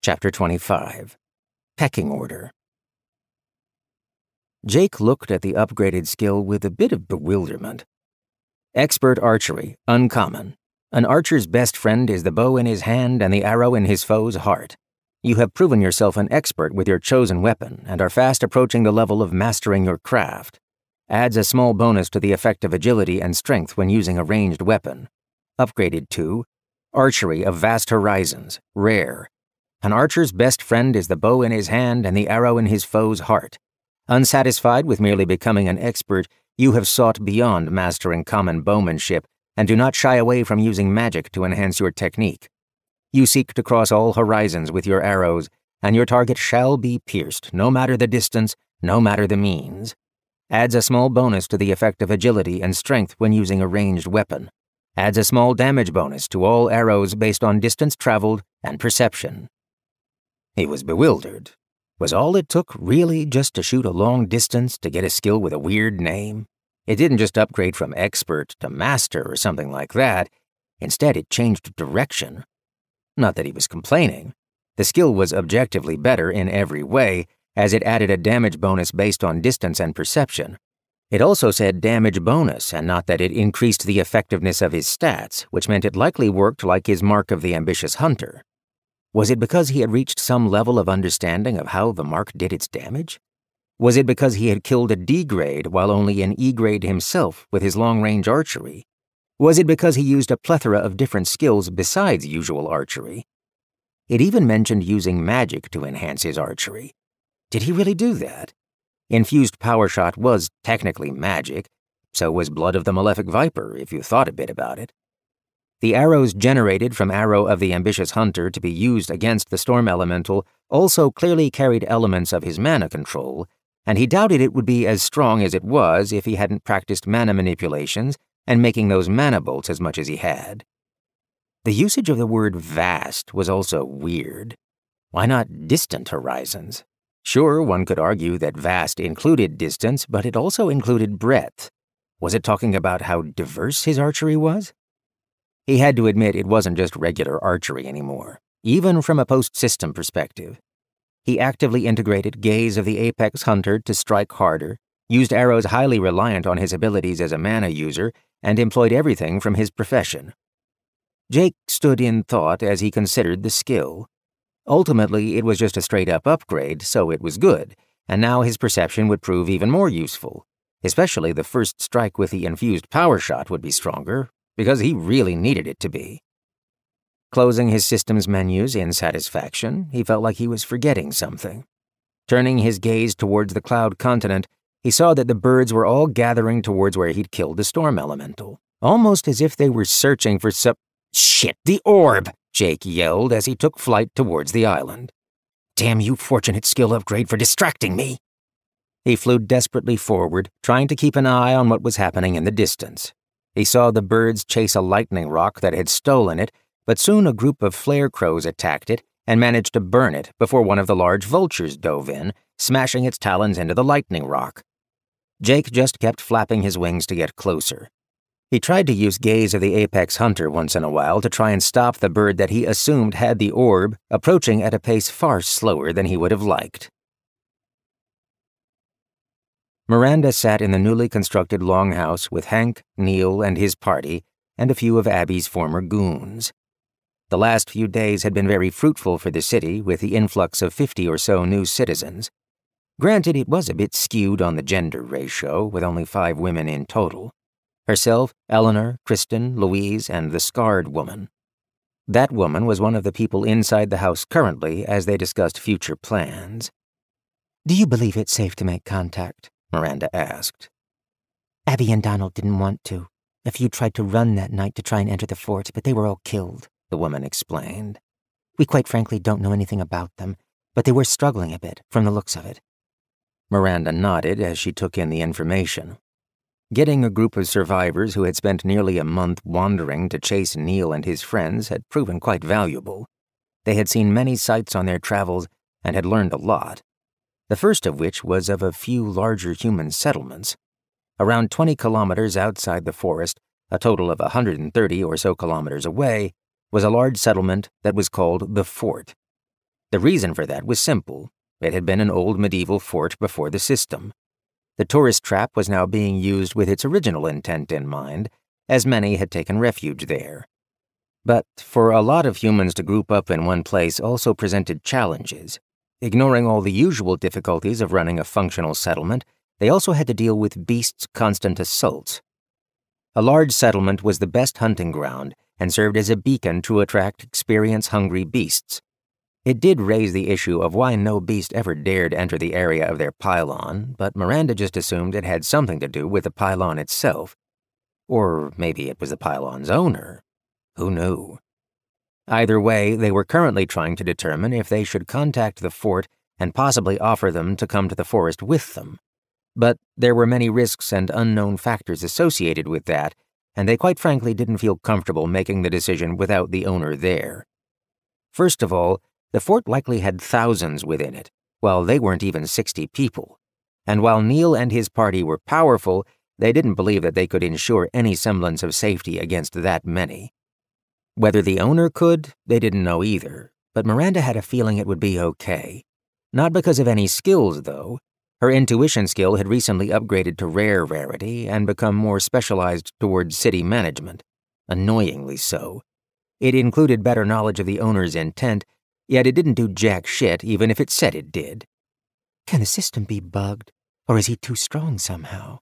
Chapter 25. Pecking Order. Jake looked at the upgraded skill with a bit of bewilderment. Expert Archery, Uncommon. An archer's best friend is the bow in his hand and the arrow in his foe's heart. You have proven yourself an expert with your chosen weapon and are fast approaching the level of mastering your craft. Adds a small bonus to the effect of agility and strength when using a ranged weapon. Upgraded to Archery of Vast Horizons, Rare. An archer's best friend is the bow in his hand and the arrow in his foe's heart. Unsatisfied with merely becoming an expert, you have sought beyond mastering common bowmanship and do not shy away from using magic to enhance your technique. You seek to cross all horizons with your arrows, and your target shall be pierced, no matter the distance, no matter the means. Adds a small bonus to the effect of agility and strength when using a ranged weapon. Adds a small damage bonus to all arrows based on distance traveled and perception. He was bewildered. Was all it took really just to shoot a long distance to get a skill with a weird name? It didn't just upgrade from expert to master or something like that. Instead, it changed direction. Not that he was complaining. The skill was objectively better in every way, as it added a damage bonus based on distance and perception. It also said damage bonus, and not that it increased the effectiveness of his stats, which meant it likely worked like his Mark of the Ambitious Hunter. Was it because he had reached some level of understanding of how the mark did its damage? Was it because he had killed a D-grade while only an E-grade himself with his long-range archery? Was it because he used a plethora of different skills besides usual archery? It even mentioned using magic to enhance his archery. Did he really do that? Infused Power Shot was technically magic, so was Blood of the Malefic Viper, if you thought a bit about it. The arrows generated from Arrow of the Ambitious Hunter to be used against the Storm Elemental also clearly carried elements of his mana control, and he doubted it would be as strong as it was if he hadn't practiced mana manipulations and making those mana bolts as much as he had. The usage of the word vast was also weird. Why not distant horizons? Sure, one could argue that vast included distance, but it also included breadth. Was it talking about how diverse his archery was? He had to admit it wasn't just regular archery anymore, even from a post-system perspective. He actively integrated Gaze of the Apex Hunter to strike harder, used arrows highly reliant on his abilities as a mana user, and employed everything from his profession. Jake stood in thought as he considered the skill. Ultimately, it was just a straight-up upgrade, so it was good, and now his perception would prove even more useful. Especially the first strike with the infused power shot would be stronger, because he really needed it to be. Closing his system's menus in satisfaction, he felt like he was forgetting something. Turning his gaze towards the cloud continent, he saw that the birds were all gathering towards where he'd killed the storm elemental, almost as if they were searching for Shit, the orb! Jake yelled as he took flight towards the island. Damn you, fortunate skill upgrade, for distracting me! He flew desperately forward, trying to keep an eye on what was happening in the distance. He saw the birds chase a lightning rock that had stolen it, but soon a group of flare crows attacked it and managed to burn it before one of the large vultures dove in, smashing its talons into the lightning rock. Jake just kept flapping his wings to get closer. He tried to use Gaze of the Apex Hunter once in a while to try and stop the bird that he assumed had the orb, approaching at a pace far slower than he would have liked. Miranda sat in the newly constructed longhouse with Hank, Neil, and his party, and a few of Abby's former goons. The last few days had been very fruitful for the city with the influx of 50 or so new citizens. Granted, it was a bit skewed on the gender ratio, with only 5 women in total. Herself, Eleanor, Kristen, Louise, and the scarred woman. That woman was one of the people inside the house currently as they discussed future plans. "Do you believe it's safe to make contact?" Miranda asked. "Abby and Donald didn't want to. A few tried to run that night to try and enter the fort, but they were all killed," the woman explained. "We quite frankly don't know anything about them, but they were struggling a bit, from the looks of it." Miranda nodded as she took in the information. Getting a group of survivors who had spent nearly a month wandering to chase Neil and his friends had proven quite valuable. They had seen many sights on their travels and had learned a lot. The first of which was of a few larger human settlements. Around 20 kilometers outside the forest, a total of 130 or so kilometers away, was a large settlement that was called the Fort. The reason for that was simple. It had been an old medieval fort before the system. The tourist trap was now being used with its original intent in mind, as many had taken refuge there. But for a lot of humans to group up in one place also presented challenges. Ignoring all the usual difficulties of running a functional settlement, they also had to deal with beasts' constant assaults. A large settlement was the best hunting ground and served as a beacon to attract experience-hungry beasts. It did raise the issue of why no beast ever dared enter the area of their pylon, but Miranda just assumed it had something to do with the pylon itself. Or maybe it was the pylon's owner. Who knew? Either way, they were currently trying to determine if they should contact the fort and possibly offer them to come to the forest with them. But there were many risks and unknown factors associated with that, and they quite frankly didn't feel comfortable making the decision without the owner there. First of all, the fort likely had thousands within it, while they weren't even 60 people. And while Neil and his party were powerful, they didn't believe that they could ensure any semblance of safety against that many. Whether the owner could, they didn't know either, but Miranda had a feeling it would be okay. Not because of any skills, though. Her intuition skill had recently upgraded to rare rarity and become more specialized towards city management. Annoyingly so. It included better knowledge of the owner's intent, yet it didn't do jack shit even if it said it did. Can the system be bugged, or is he too strong somehow?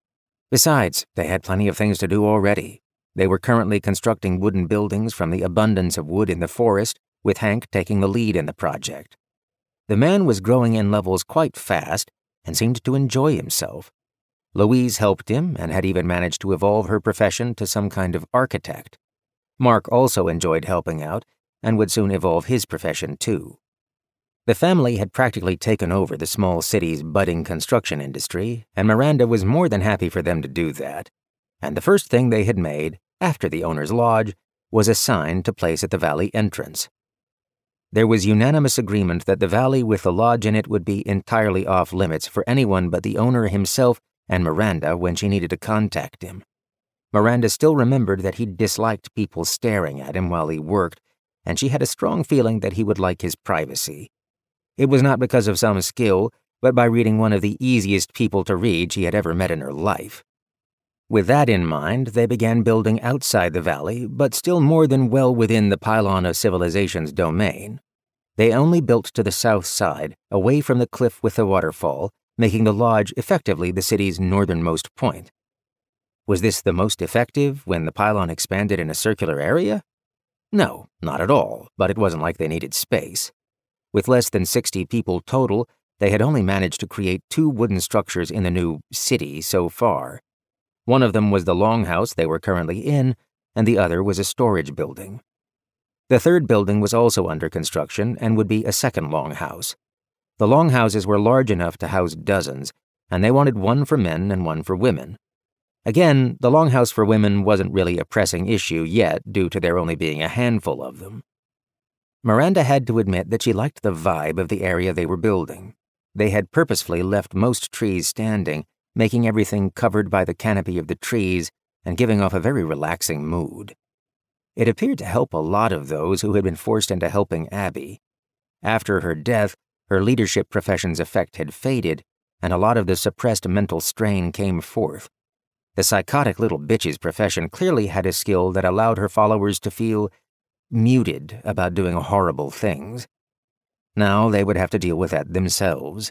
Besides, they had plenty of things to do already. They were currently constructing wooden buildings from the abundance of wood in the forest, with Hank taking the lead in the project. The man was growing in levels quite fast and seemed to enjoy himself. Louise helped him and had even managed to evolve her profession to some kind of architect. Mark also enjoyed helping out and would soon evolve his profession too. The family had practically taken over the small city's budding construction industry, and Miranda was more than happy for them to do that. And the first thing they had made, after the owner's lodge, was a sign to place at the valley entrance. There was unanimous agreement that the valley with the lodge in it would be entirely off limits for anyone but the owner himself and Miranda when she needed to contact him. Miranda still remembered that he disliked people staring at him while he worked, and she had a strong feeling that he would like his privacy. It was not because of some skill, but by reading one of the easiest people to read she had ever met in her life. With that in mind, they began building outside the valley, but still more than well within the pylon of civilization's domain. They only built to the south side, away from the cliff with the waterfall, making the lodge effectively the city's northernmost point. Was this the most effective when the pylon expanded in a circular area? No, not at all, but it wasn't like they needed space. With less than 60 people total, they had only managed to create 2 wooden structures in the new city so far. One of them was the longhouse they were currently in, and the other was a storage building. The third building was also under construction and would be a second longhouse. The longhouses were large enough to house dozens, and they wanted one for men and one for women. Again, the longhouse for women wasn't really a pressing issue yet due to there only being a handful of them. Miranda had to admit that she liked the vibe of the area they were building. They had purposefully left most trees standing, making everything covered by the canopy of the trees and giving off a very relaxing mood. It appeared to help a lot of those who had been forced into helping Abby. After her death, her leadership profession's effect had faded, and a lot of the suppressed mental strain came forth. The psychotic little bitch's profession clearly had a skill that allowed her followers to feel muted about doing horrible things. Now they would have to deal with that themselves.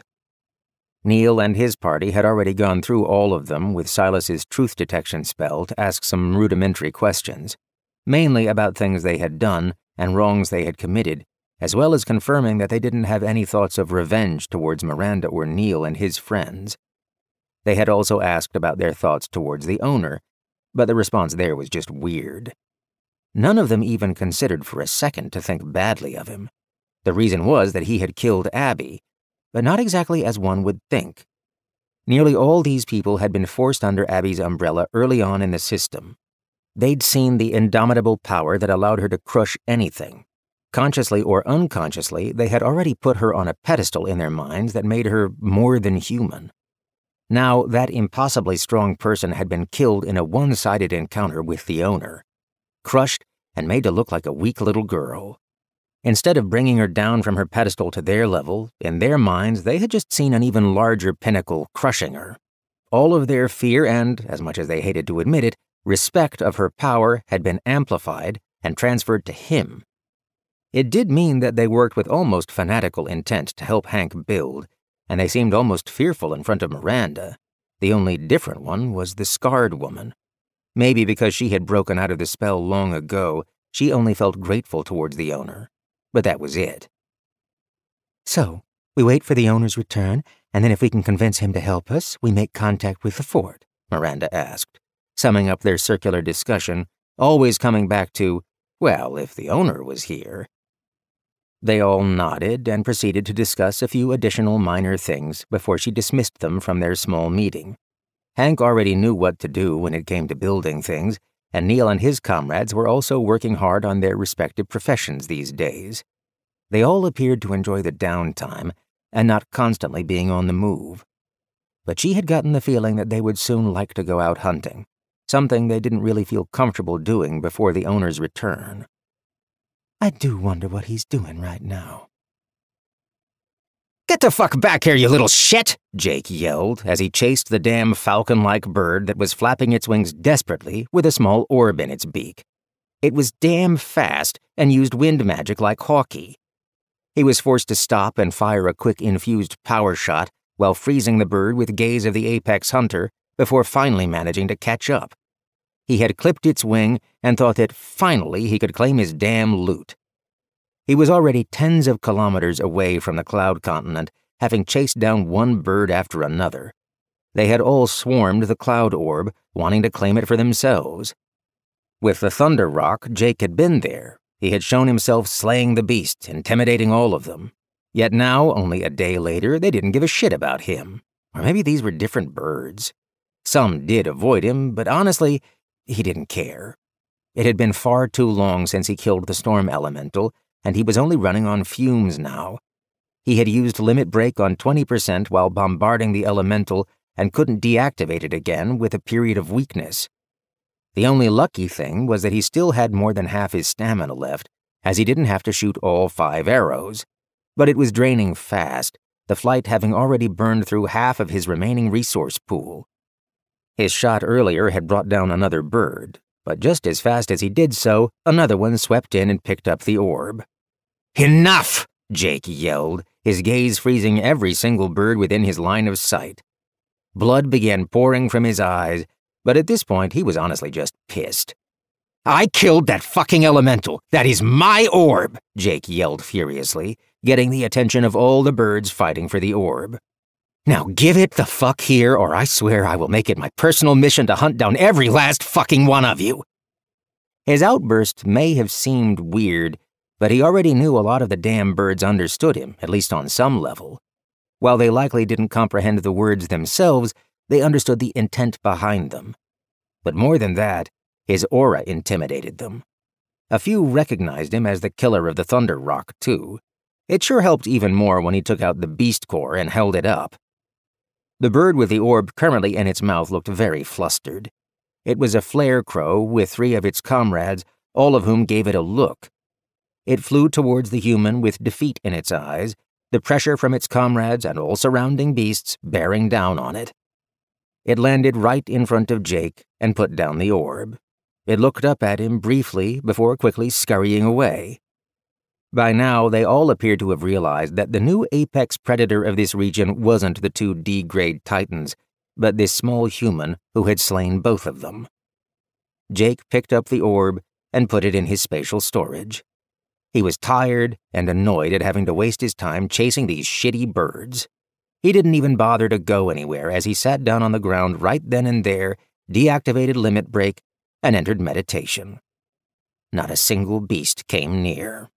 Neil and his party had already gone through all of them with Silas's truth detection spell to ask some rudimentary questions, mainly about things they had done and wrongs they had committed, as well as confirming that they didn't have any thoughts of revenge towards Miranda or Neil and his friends. They had also asked about their thoughts towards the owner, but the response there was just weird. None of them even considered for a second to think badly of him. The reason was that he had killed Abby, but not exactly as one would think. Nearly all these people had been forced under Abby's umbrella early on in the system. They'd seen the indomitable power that allowed her to crush anything. Consciously or unconsciously, they had already put her on a pedestal in their minds that made her more than human. Now, that impossibly strong person had been killed in a one-sided encounter with the owner, crushed and made to look like a weak little girl. Instead of bringing her down from her pedestal to their level, in their minds they had just seen an even larger pinnacle crushing her. All of their fear and, as much as they hated to admit it, respect of her power had been amplified and transferred to him. It did mean that they worked with almost fanatical intent to help Hank build, and they seemed almost fearful in front of Miranda. The only different one was the scarred woman. Maybe because she had broken out of the spell long ago, she only felt grateful towards the owner. But that was it. So, we wait for the owner's return, and then if we can convince him to help us, we make contact with the fort, Miranda asked, summing up their circular discussion, always coming back to, well, if the owner was here. They all nodded and proceeded to discuss a few additional minor things before she dismissed them from their small meeting. Hank already knew what to do when it came to building things, and Neil and his comrades were also working hard on their respective professions these days. They all appeared to enjoy the downtime and not constantly being on the move. But she had gotten the feeling that they would soon like to go out hunting, something they didn't really feel comfortable doing before the owner's return. I do wonder what he's doing right now. "Get the fuck back here, you little shit!" Jake yelled as he chased the damn falcon-like bird that was flapping its wings desperately with a small orb in its beak. It was damn fast and used wind magic like Hawkeye. He was forced to stop and fire a quick infused power shot while freezing the bird with gaze of the apex hunter before finally managing to catch up. He had clipped its wing and thought that finally he could claim his damn loot. He was already tens of kilometers away from the Cloud Continent, having chased down one bird after another. They had all swarmed the Cloud Orb, wanting to claim it for themselves. With the Thunder Rock, Jake had been there. He had shown himself slaying the beast, intimidating all of them. Yet now, only a day later, they didn't give a shit about him. Or maybe these were different birds. Some did avoid him, but honestly, he didn't care. It had been far too long since he killed the Storm Elemental, and he was only running on fumes now. He had used Limit Break on 20% while bombarding the Elemental and couldn't deactivate it again with a period of weakness. The only lucky thing was that he still had more than half his stamina left, as he didn't have to shoot all 5 arrows. But it was draining fast, the flight having already burned through half of his remaining resource pool. His shot earlier had brought down another bird, but just as fast as he did so, another one swept in and picked up the orb. "Enough!" Jake yelled, his gaze freezing every single bird within his line of sight. Blood began pouring from his eyes, but at this point he was honestly just pissed. "I killed that fucking elemental! That is my orb!" Jake yelled furiously, getting the attention of all the birds fighting for the orb. "Now give it the fuck here, or I swear I will make it my personal mission to hunt down every last fucking one of you!" His outburst may have seemed weird, but he already knew a lot of the damn birds understood him, at least on some level. While they likely didn't comprehend the words themselves, they understood the intent behind them. But more than that, his aura intimidated them. A few recognized him as the killer of the Thunder Rock, too. It sure helped even more when he took out the Beast Core and held it up. The bird with the orb currently in its mouth looked very flustered. It was a flare crow with 3 of its comrades, all of whom gave it a look. It flew towards the human with defeat in its eyes, the pressure from its comrades and all surrounding beasts bearing down on it. It landed right in front of Jake and put down the orb. It looked up at him briefly before quickly scurrying away. By now, they all appeared to have realized that the new apex predator of this region wasn't the 2 D-grade titans, but this small human who had slain both of them. Jake picked up the orb and put it in his spatial storage. He was tired and annoyed at having to waste his time chasing these shitty birds. He didn't even bother to go anywhere as he sat down on the ground right then and there, deactivated Limit Break, and entered meditation. Not a single beast came near.